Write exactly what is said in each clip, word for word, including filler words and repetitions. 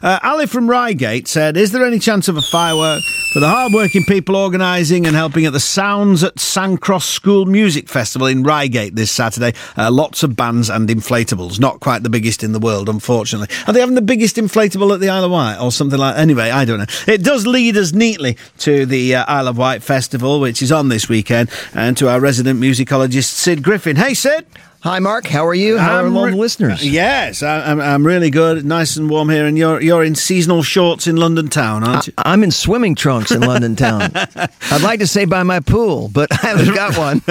Uh, Ali from Reigate said, is there any chance of a firework for the hard-working people organising and helping at the Sounds at Sandcross School Music Festival in Reigate this Saturday? Uh, lots of bands and inflatables. Not quite the biggest in the world, unfortunately. Are they having the biggest inflatable at the Isle of Wight or something like that? Anyway, I don't know. It does lead us neatly to the uh, Isle of Wight Festival, which is on this weekend, and to our resident musicologist, Sid Griffin. Hey, Sid. Hi, Mark. How are you? How I'm are all re- the listeners? Yes, I, I'm, I'm really good. Nice and warm here. And you're you're in seasonal shorts in London town, aren't you? I, I'm in swimming trunks in London town. I'd like to say by my pool, but I haven't got one.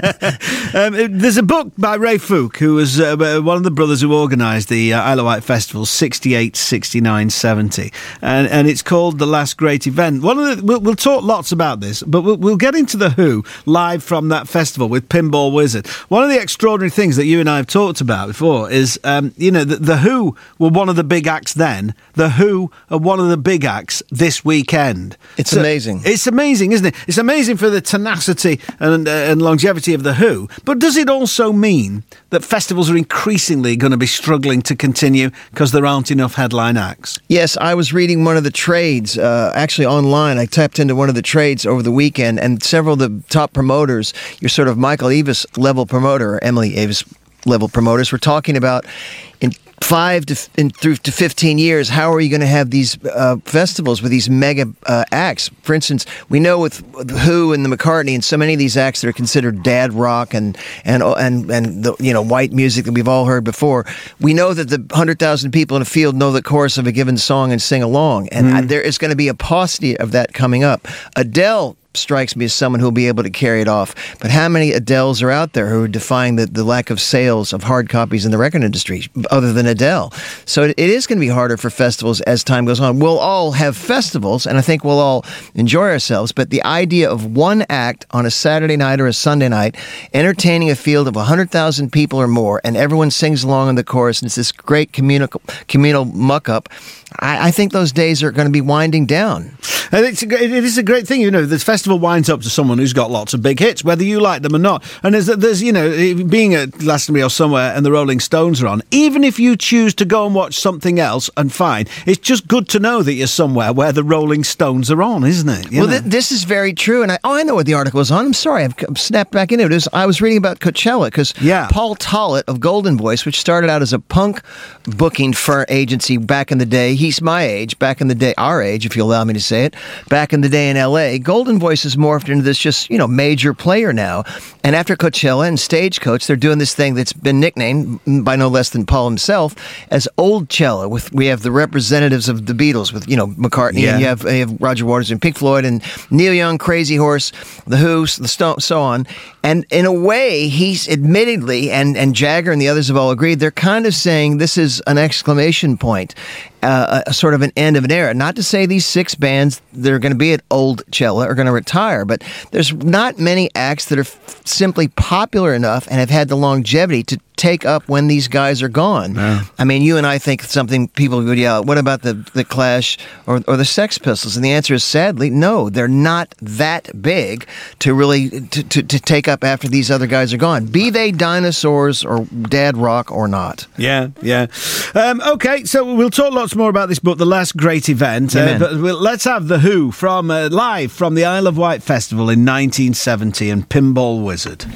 um, there's a book by Ray Fook, who was uh, one of the brothers who organised the uh, Isle of Wight Festival, sixty-eight, sixty-nine, seventy. And, and it's called The Last Great Event. One of the, we'll, we'll talk lots about this, but we'll, we'll get into The Who live from that festival with Pinball Wizard. One of the extraordinary things that you and I have talked about before is, um, you know, the, the Who were one of the big acts then. The Who are one of the big acts this weekend. It's so, amazing. It's amazing, isn't it? It's amazing for the tenacity and, uh, and longevity of the Who. But does it also mean that festivals are increasingly going to be struggling to continue because there aren't enough headline acts? Yes, I was reading one of the trades, uh, actually online. I tapped into one of the trades over the weekend, and several of the top promoters, your sort of Michael Eavis level promoter, or Emily Eavis level promoters, were talking about in five to in, through to fifteen years, how are you going to have these uh, festivals with these mega uh, acts? For instance, we know with the Who and the McCartney and so many of these acts that are considered dad rock and and and and the you know white music that we've all heard before. We know that the hundred thousand people in a field know the chorus of a given song and sing along, and mm. there is going to be a paucity of that coming up. Adele strikes me as someone who will be able to carry it off. But how many Adeles are out there who are defying the, the lack of sales of hard copies in the record industry, other than Adele? So it, it is going to be harder for festivals as time goes on. We'll all have festivals, and I think we'll all enjoy ourselves, but the idea of one act on a Saturday night or a Sunday night, entertaining a field of one hundred thousand people or more, and everyone sings along in the chorus, and it's this great communal, communal muck-up, I, I think those days are going to be winding down. And it's a, it is a great thing, you know, the festival winds up to someone who's got lots of big hits, whether you like them or not. And there's, there's you know, being at Glastonbury or somewhere and the Rolling Stones are on, even if you choose to go and watch something else, and fine, it's just good to know that you're somewhere where the Rolling Stones are on, isn't it? You well, know? th- this is very true. And I, oh, I know what the article is on. I'm sorry, I've snapped back into it. it was, I was reading about Coachella, because yeah. Paul Tollett of Golden Voice, which started out as a punk booking for agency back in the day, he's my age, back in the day, our age, if you allow me to say it, back in the day in L A, Golden Voice has morphed into this just, you know, major player now. And after Coachella and Stagecoach, they're doing this thing that's been nicknamed by no less than Paul himself as Old Cella. With we have the representatives of the Beatles with, you know, McCartney, yeah. and you have, you have Roger Waters and Pink Floyd and Neil Young, Crazy Horse, The Who, the Stone, so on. And in a way, he's admittedly, and, and Jagger and the others have all agreed, they're kind of saying this is an exclamation point. Uh, a sort of an end of an era. Not to say these six bands that are going to be at Old Cella are going to retire, but there's not many acts that are f- simply popular enough and have had the longevity to take up when these guys are gone. Yeah. I mean, you and I think something people would yell, what about the, the Clash or, or the Sex Pistols? And the answer is sadly, no, they're not that big to really to, to, to take up after these other guys are gone, be they dinosaurs or dad rock or not. Yeah, yeah. Um, okay, so we'll talk lots more about this book, The Last Great Event. Uh, but we'll, let's have The Who from uh, live from the Isle of Wight Festival in nineteen seventy and Pinball Wizard.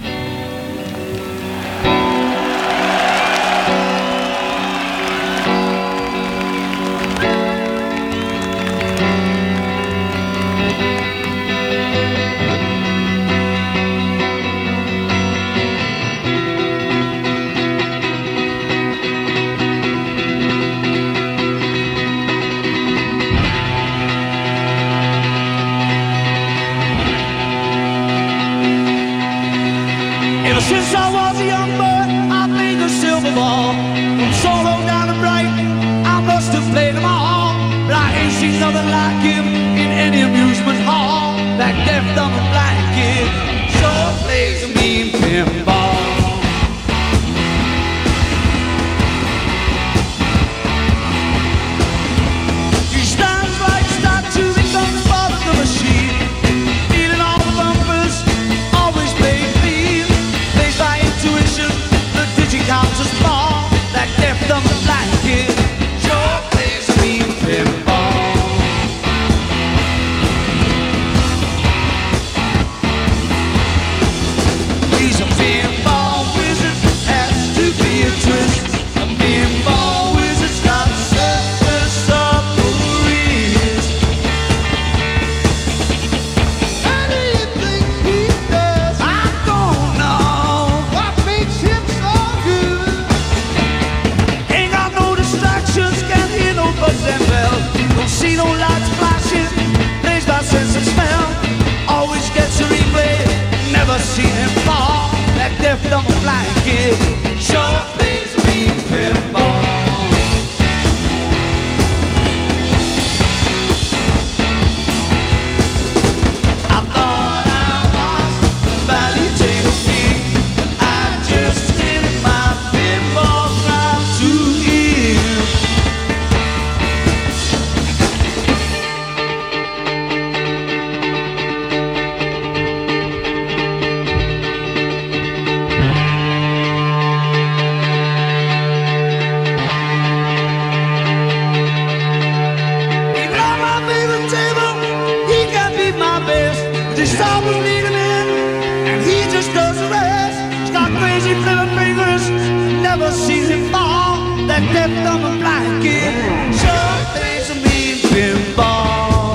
Since I was a young boy, I played the silver ball. From solo down to bright, I must have played them all. But I ain't seen nothing like him in any amusement hall. That deaf, dumb, and blind kid sure plays a mean pinball. He stands like a statue, becomes part of the machine. Feeling all the bumpers, always playing clean. Intuition, the digit counts as small. my best. These songs lead him in, and he just does the rest. He's got crazy flipping fingers, never seen him fall. That deaf, dumb, and blind kid sure thinks of me in pinball.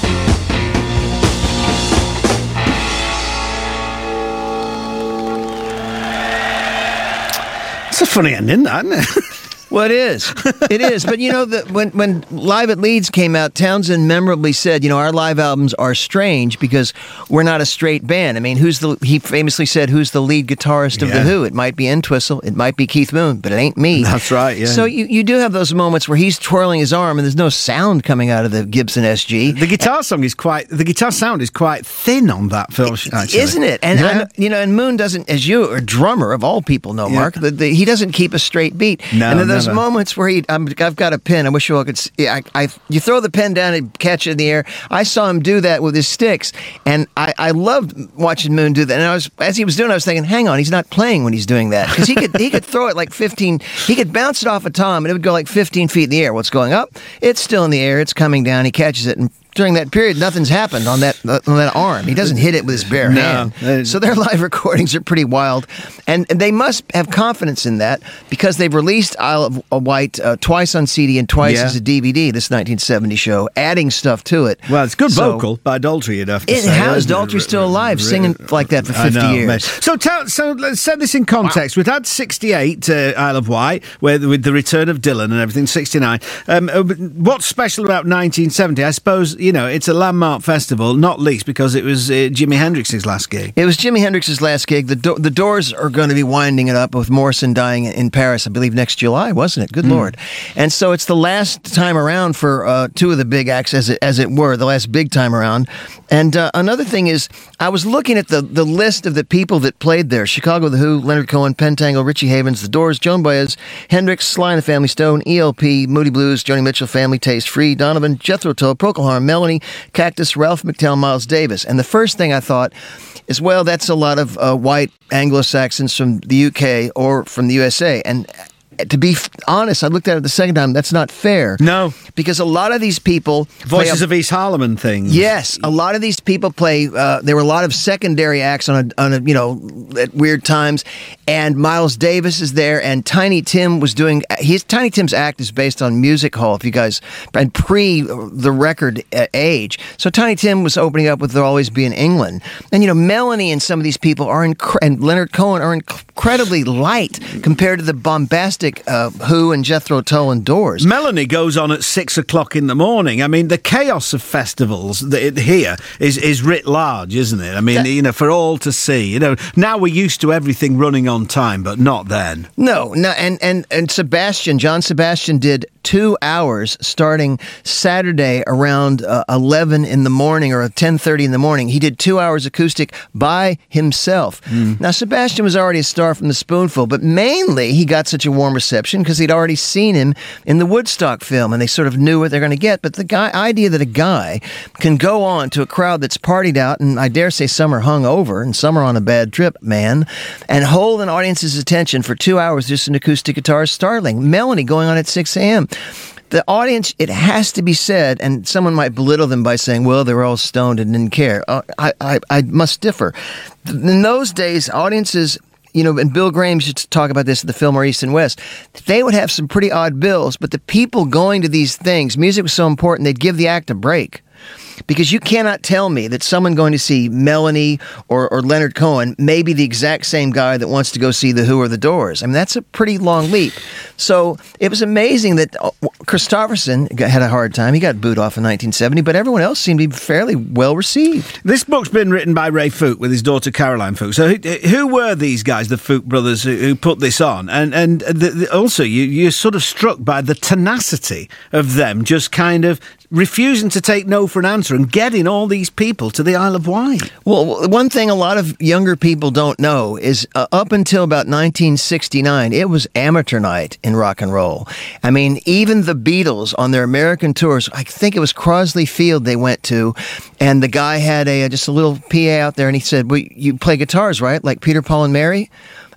It's a funny ending, that, isn't it? Well, it is. It is. But, you know, the, when, when Live at Leeds came out, Townsend memorably said, you know, our live albums are strange because we're not a straight band. I mean, who's the, he famously said, who's the lead guitarist of Yeah. The Who? It might be Entwistle, it might be Keith Moon, but it ain't me. That's right, yeah. So you, you do have those moments where he's twirling his arm and there's no sound coming out of the Gibson S G. The guitar song is quite, the guitar sound is quite thin on that film, actually. Isn't it? And, Yeah. and, you know, and Moon doesn't, as you, a drummer of all people know, Yeah. Mark, the, the, he doesn't keep a straight beat. No, and then there's never. moments where he, I'm, I've got a pen. I wish you all could see. I, I, you throw the pen down and catch it in the air. I saw him do that with his sticks, and I, I loved watching Moon do that. And I was, as he was doing, it, I was thinking, hang on, he's not playing when he's doing that because he could, he could throw it like fifteen. He could bounce it off a tom, and it would go like fifteen feet in the air. What's going up? It's still in the air. It's coming down. He catches it and. During that period, nothing's happened on that on that arm. He doesn't hit it with his bare No. hand. So their live recordings are pretty wild, and, and they must have confidence in that because they've released Isle of Wight uh, twice on C D and twice Yeah. as a D V D. This nineteen seventy show, adding stuff to it. Well, it's good So- vocal by Daltrey, you'd have to It- say. how is isn't it? Daltrey still alive, Re- singing like that for I fifty know, years? mate. So, tell, so let's set this in context. We've had sixty-eight uh, Isle of Wight, where with the return of Dylan and everything. sixty-nine. Um, uh, what's special about nineteen seventy? I suppose you know it's a landmark festival, not least because it was uh, Jimi Hendrix's last gig. It was Jimi Hendrix's last gig. The Do- the Doors are going to be winding it up with Morrison dying in Paris, I believe, next July, wasn't it? Good Lord. And so it's the last time around for uh, two of the big acts, as it, as it were, the last big time around. And uh, another thing is, I was looking at the, the list of the people that played there. Chicago, The Who, Leonard Cohen, Pentangle, Richie Havens, The Doors, Joan Baez, Hendrix, Sly and the Family Stone, E L P, Moody Blues, Joni Mitchell, Family Taste, Free, Donovan, Jethro Tull, Procol Harum, Melanie, Cactus, Ralph McTell, Miles Davis. And the first thing I thought is, well, that's a lot of uh, white Anglo-Saxons from the U K or from the U S A. And to be f- honest, I looked at it the second time. That's not fair. No. Because a lot of these people... play Voices a- of East Harlem and things. Yes, a lot of these people play. Uh, there were a lot of secondary acts on a, on a, you know, at weird times, and Miles Davis is there, and Tiny Tim was doing. His Tiny Tim's act is based on Music Hall. If you guys and pre the record uh, age, so Tiny Tim was opening up with "There'll Always Be in England," and you know, Melanie and some of these people are incre- and Leonard Cohen are incredibly light compared to the bombastic uh, Who and Jethro Tull and Doors. Melanie goes on at six o'clock in the morning. I mean, the chaos of festivals that here is, is writ large, isn't it? I mean, That- you know, for all to see. You know, now we're used to everything running on time, but not then. No, no, and, and, and Sebastian, John Sebastian did two hours starting Saturday around uh, eleven in the morning or ten thirty in the morning. He did two hours acoustic by himself. Now, Sebastian was already a star from The Spoonful, but mainly he got such a warm reception because he'd already seen him in the Woodstock film, and they sort of knew what they're going to get. But the guy idea that a guy can go on to a crowd that's partied out, and I dare say some are hung over and some are on a bad trip, man, and hold an audience's attention for two hours just an acoustic guitar is startling. Melanie going on at six a.m. The audience, it has to be said, and someone might belittle them by saying, well, they were all stoned and didn't care. Uh, I, I, I must differ. In those days, audiences... You know, and Bill Graham used to talk about this at the Fillmore East and West. They would have some pretty odd bills, but the people going to these things, music was so important, they'd give the act a break. Because you cannot tell me that someone going to see Melanie or, or Leonard Cohen may be the exact same guy that wants to go see The Who or The Doors. I mean, that's a pretty long leap. So it was amazing that Christopherson had a hard time. He got booed off in nineteen seventy, but everyone else seemed to be fairly well received. This book's been written by Ray Fook with his daughter Caroline Fook. So who, who were these guys, the Fook brothers, who, who put this on? And and the, the, also, you, you're sort of struck by the tenacity of them just kind of refusing to take no for an answer and getting all these people to the Isle of Wight. Well, one thing a lot of younger people don't know is uh, up until about nineteen sixty-nine, it was amateur night in rock and roll. I mean, even the Beatles on their American tours, I think it was Crosley Field they went to, and the guy had a just a little P A out there, and he said, well, you play guitars, right? Like Peter, Paul, and Mary?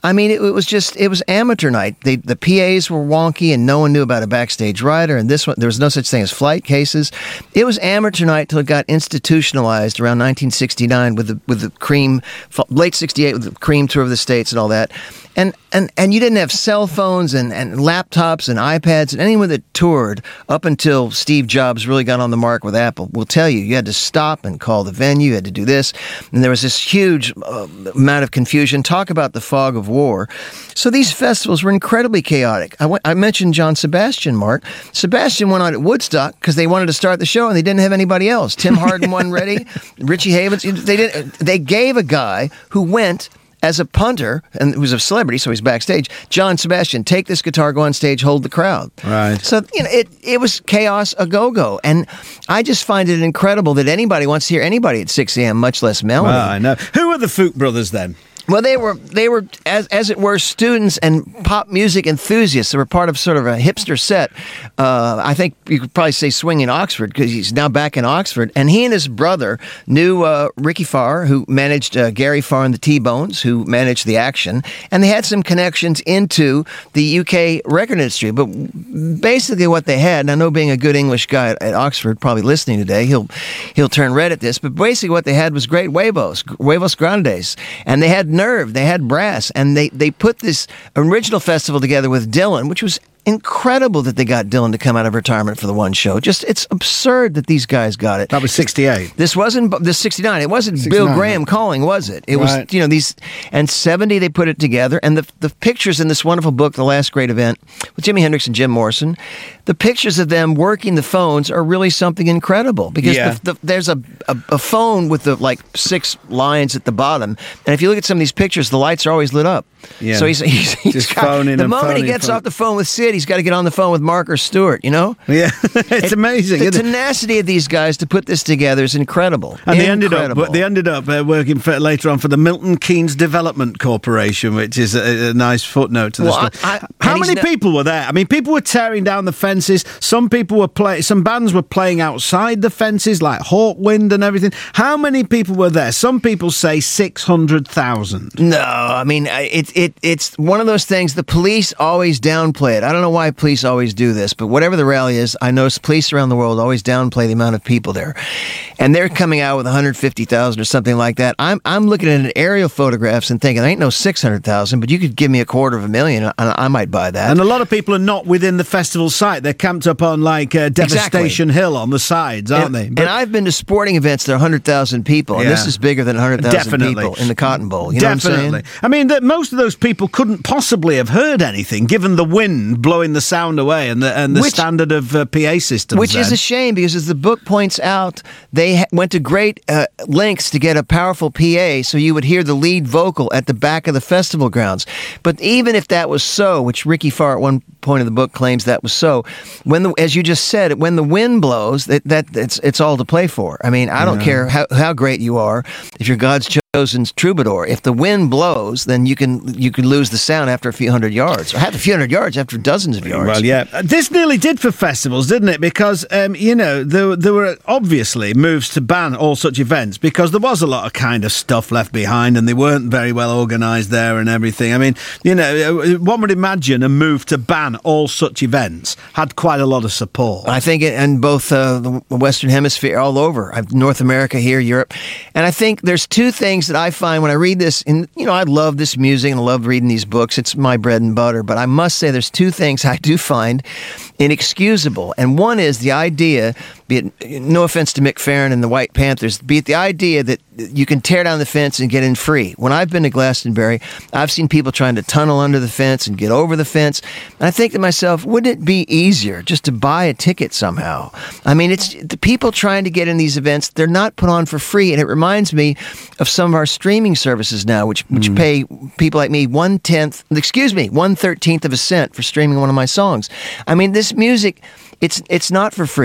I mean, it, it was just, it was amateur night. They, the P As were wonky and no one knew about a backstage rider. And this one, there was no such thing as flight cases. It was amateur night till it got institutionalized around nineteen sixty-nine with the, with the Cream, late sixty-eight with the Cream Tour of the States and all that. And, and, and you didn't have cell phones and, and laptops and iPads, and anyone that toured up until Steve Jobs really got on the mark with Apple will tell you, you had to stop and call the venue, you had to do this. And there was this huge uh, amount of confusion. Talk about the fog of war. So these festivals were incredibly chaotic. I, went, I mentioned John Sebastian, Mark. Sebastian went on at Woodstock because they wanted to start the show and they didn't have anybody else. Tim Hardin wasn't ready. Richie Havens. They, didn't, they gave a guy who went as a punter, and who's a celebrity, so he's backstage, John Sebastian, take this guitar, go on stage, hold the crowd. Right. So, you know, it, it was chaos a go-go. And I just find it incredible that anybody wants to hear anybody at six a.m., much less melody. Well, I know. Who are the Fook brothers then? Well, they were, they were as as it were, students and pop music enthusiasts. They were part of sort of a hipster set. Uh, I think you could probably say swinging Oxford, because he's now back in Oxford. And he and his brother knew uh, Ricky Farr, who managed uh, Gary Farr and the T-Bones, who managed the Action. And they had some connections into the U K record industry. But basically what they had, and I know being a good English guy at, at Oxford, probably listening today, he'll he'll turn red at this. But basically what they had was great huevos, huevos grandes. And they had nerve, they had brass, and they, they put this original festival together with Dylan, which was incredible that they got Dylan to come out of retirement for the one show. Just, it's absurd that these guys got it. That was sixty-eight. This wasn't, this sixty-nine. It wasn't sixty-nine. Bill Graham calling, was it? It Right. was, you know, these, and seventy they put it together, and the the pictures in this wonderful book, The Last Great Event, with Jimi Hendrix and Jim Morrison, the pictures of them working the phones are really something incredible, because Yeah. the, the, there's a, a, a phone with the, like, six lines at the bottom, and if you look at some of these pictures, the lights are always lit up. Yeah. So he's, he's, he's Just got, phoning the and moment he phoning, gets phoning. off the phone with Sid, he's got to get on the phone with Mark or Stewart, you know? Yeah, it's It- amazing. The isn't it? tenacity of these guys to put this together is incredible. And they ended up, Incredible. they ended up uh, working for, later on for the Milton Keynes Development Corporation, which is a, a nice footnote to the Well, story. I- I- How and he's many no- people were there? I mean, people were tearing down the fences. Some people were play, some bands were playing outside the fences, like Hawkwind and everything. How many people were there? Some people say six hundred thousand. No, I mean I- it, it. It's one of those things. The police always downplay it. I don't know why police always do this, but whatever the rally is, I notice police around the world always downplay the amount of people there, and they're coming out with one hundred fifty thousand or something like that. I'm I'm looking at an aerial photographs and thinking, I ain't no six hundred thousand, but you could give me a quarter of a million, and I might buy that. And a lot of people are not within the festival site. They're camped up on like uh, Devastation Hill on the sides, aren't and, they? and I've been to sporting events that are one hundred thousand people, and Yeah. this is bigger than one hundred thousand Definitely. people in the Cotton Bowl. You know Definitely. what I'm saying? I mean, that most of those people couldn't possibly have heard anything, given the wind blowing the sound away and the and the Which- standard of uh, P A systems. Which is then. a shame, because as the book points out, they ha- went to great uh, lengths to get a powerful P A so you would hear the lead vocal at the back of the festival grounds. But even if that was so, which Ricky Farr at one point of the book claims that was so, when the, as you just said, when the wind blows, that, that it's it's all to play for. I mean, I don't care how, how great you are, if you're God's chosen troubadour. If the wind blows, then you can you can lose the sound after a few hundred yards, or half a few hundred yards after dozens of yards. Well, yeah. Uh, This nearly did for festivals, didn't it? Because, um, you know, there, there were obviously moves to ban all such events, because there was a lot of kind of stuff left behind and they weren't very well organised there and everything. I mean, you know, uh, one would imagine a move to ban all such events had quite a lot of support. I think it, in both uh, the Western Hemisphere, all over, I've, North America, here, Europe. And I think there's two things that I find when I read this, and, you know, I love this music and I love reading these books. It's my bread and butter. But I must say there's two things I do find inexcusable. And one is the idea, be it, no offense to Mick Farron and the White Panthers, be it the idea that you can tear down the fence and get in free. When I've been to Glastonbury, I've seen people trying to tunnel under the fence and get over the fence. And I think to myself, wouldn't it be easier just to buy a ticket somehow? I mean, it's the people trying to get in these events, they're not put on for free. And it reminds me of some of our streaming services now, which which Mm. pay people like me one tenth, excuse me, one thirteenth of a cent for streaming one of my songs. I mean, this music, it's it's not for free.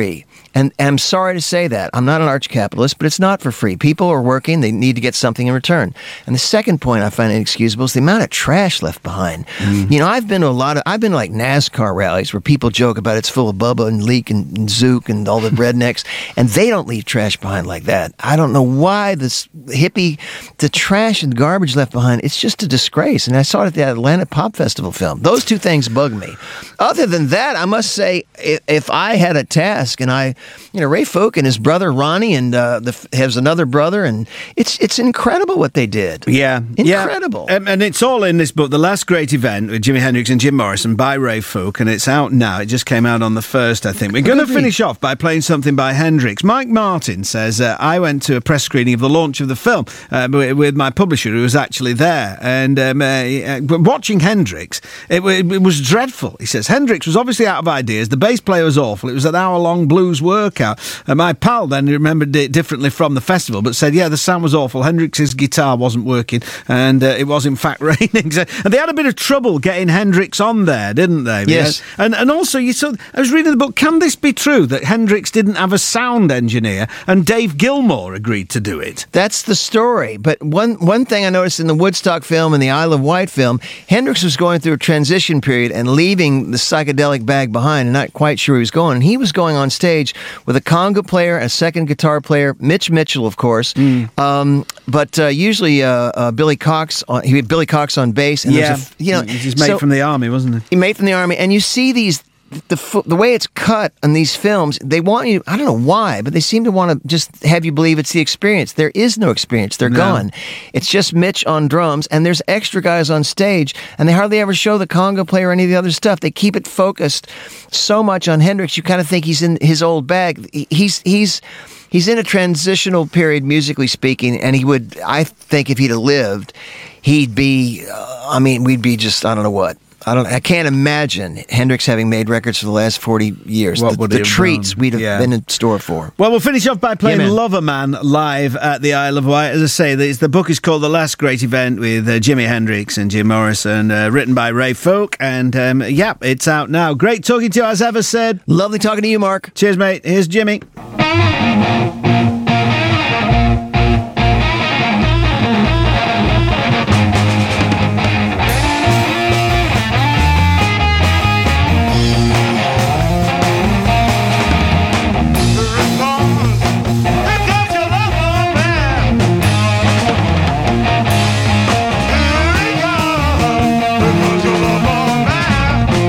And, and I'm sorry to say that. I'm not an arch capitalist, but it's not for free. People are working. They need to get something in return. And the second point I find inexcusable is the amount of trash left behind. Mm. You know, I've been to a lot of, I've been to like NASCAR rallies where people joke about it's full of Bubba and Leak and, and Zook and all the rednecks, and they don't leave trash behind like that. I don't know why this hippie, the trash and garbage left behind, it's just a disgrace. And I saw it at the Atlanta Pop Festival film. Those two things bug me. Other than that, I must say, if, if I had a task and I, you know, Ray Fook and his brother Ronnie, and uh, the, has another brother, and it's it's incredible what they did. Yeah, incredible. Yeah. Um, and it's all in this book, The Last Great Event, with Jimi Hendrix and Jim Morrison by Ray Fook, and it's out now. It just came out on the first, I think. We're going to finish off by playing something by Hendrix. Mike Martin says, uh, I went to a press screening of the launch of the film uh, with my publisher, who was actually there, and um, uh, watching Hendrix, it, it was dreadful. He says, Hendrix was obviously out of ideas. The bass player was awful. It was an hour-long blues workout. And my pal then remembered it differently from the festival, but said, yeah, the sound was awful. Hendrix's guitar wasn't working, and uh, it was in fact raining. And they had a bit of trouble getting Hendrix on there, didn't they? Yes. And and also, you saw, I was reading the book, can this be true that Hendrix didn't have a sound engineer and Dave Gilmour agreed to do it? That's the story. But one, one thing I noticed in the Woodstock film and the Isle of Wight film, Hendrix was going through a transition period and leaving the psychedelic bag behind and not quite sure he was going. And he was going on stage with a conga player, a second guitar player, Mitch Mitchell, of course, mm. um, but uh, usually uh, uh, Billy Cox. On, he had Billy Cox on bass. And yeah, a, you know, he's made so, from the army, wasn't he? He made from the army, and you see these. The the way it's cut on these films, they want you, I don't know why, but they seem to want to just have you believe it's the experience. There is no experience. They're no. gone. It's just Mitch on drums, and there's extra guys on stage, and they hardly ever show the conga player or any of the other stuff. They keep it focused so much on Hendrix, you kind of think he's in his old bag. He's, he's, he's in a transitional period, musically speaking, and he would, I think if he'd have lived, he'd be, uh, I mean, we'd be just, I don't know what. I don't. I can't imagine Hendrix having made records for the last forty years. What the would the have treats done? we'd have Yeah. been in store for. Well, we'll finish off by playing Yeah, man. Lover Man live at the Isle of Wight. As I say, the, the book is called The Last Great Event with uh, Jimi Hendrix and Jim Morrison, uh, written by Ray Fook. And, um, yeah, it's out now. Great talking to you, as ever said. Lovely talking to you, Mark. Cheers, mate. Here's Jimmy.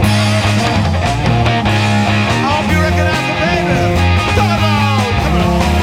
Come on.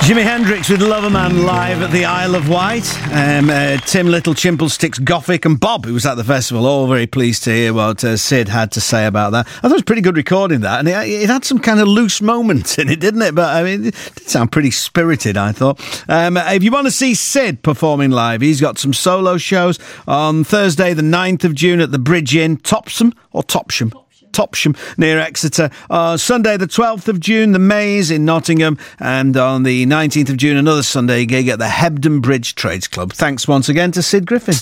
Jimi Hendrix with Loverman live at the Isle of Wight. Um, uh, Tim Little, Chimplesticks, Gothic and Bob, who was at the festival, all very pleased to hear what uh, Sid had to say about that. I thought it was a pretty good recording, that, and it, it had some kind of loose moments in it, didn't it? But I mean, it did sound pretty spirited, I thought. Um, if you want to see Sid performing live, he's got some solo shows on Thursday the ninth of June at the Bridge Inn, Topsham or Topsham? Topsham near Exeter. Uh, Sunday the twelfth of June, the Maze in Nottingham, and on the nineteenth of June, another Sunday gig at the Hebden Bridge Trades Club. Thanks once again to Sid Griffin.